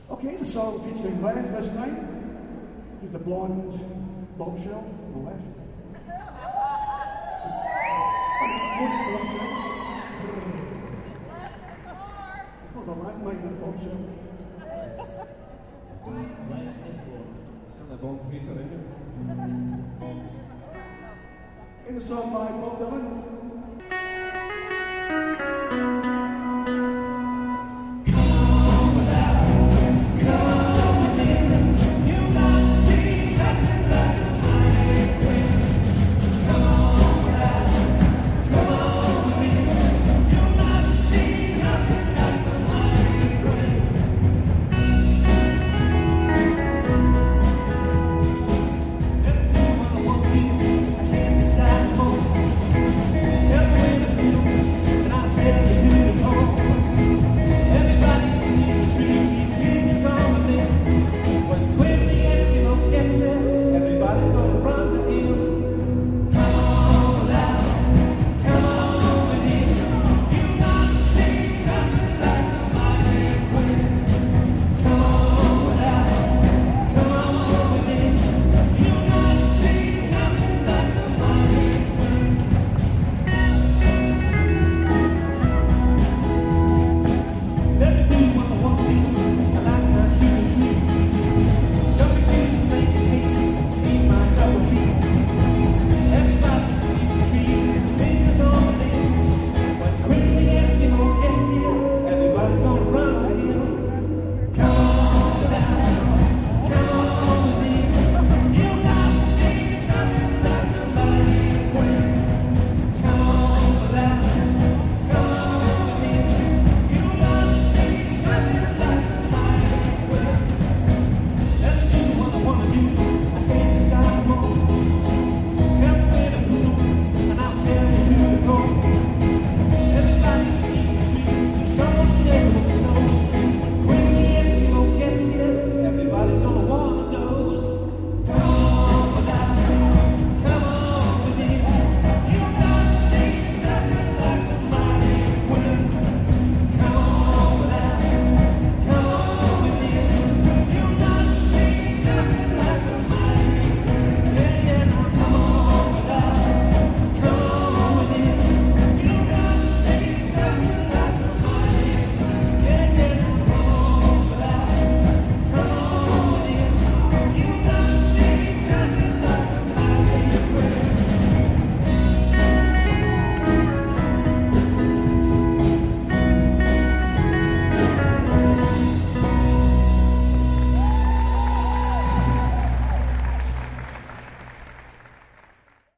Okay, the song featuring Les this night. He's the blonde bombshell on the left. It's not the landmine, that bombshell. Les Hesworth. C'est un bon prix, In the song by Bob Dylan.